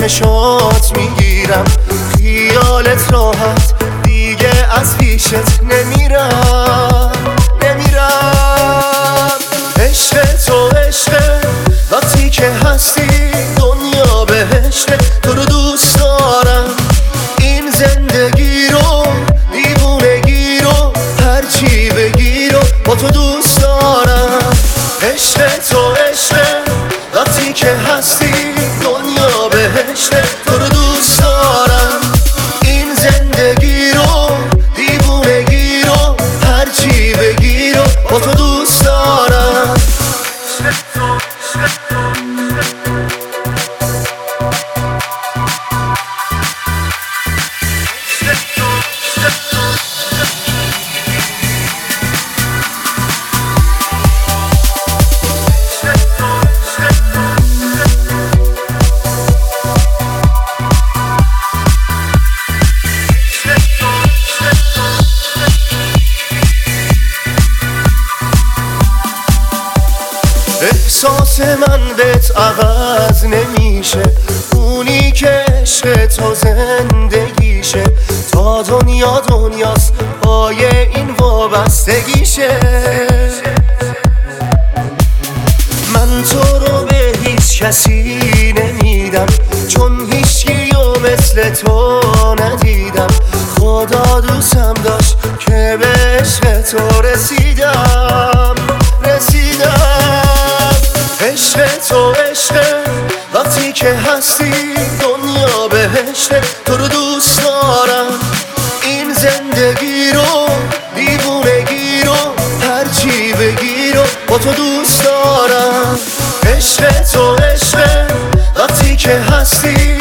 چشات میگیرم، خیالت راحت دیگه از پیشت نمیرم. عشق تو عشق، وقتی که هستی دنیا بهشته. تو رو دوست دارم، این زندگی رو، دیوونگی رو، هرچی بگی رو با تو دوست دارم. عشق تو عشق، وقتی که هستی دنیا بهشته. تو رو دوست دارم، این زندگی رو، دیوونگی رو، هرچی بگی رو با تو دوست دارم. احساس من بهت عوض نمیشه، اونی که عشق تو زندگیشه. تا دنیا دنیاست پای این وابستگیشه. من تو رو به هیچ کسی نمیدم، چون هیچکیو مثل تو ندیدم. خدا دوستم داشت که به عشق تو رسیدم. عشق تو عشق، وقتی که هستی دنیا بهشته. تو رو دوست دارم، این زندگی رو، دیوونگی رو، هرچی بگی رو با تو دوست دارم. عشق تو عشق، وقتی که هستی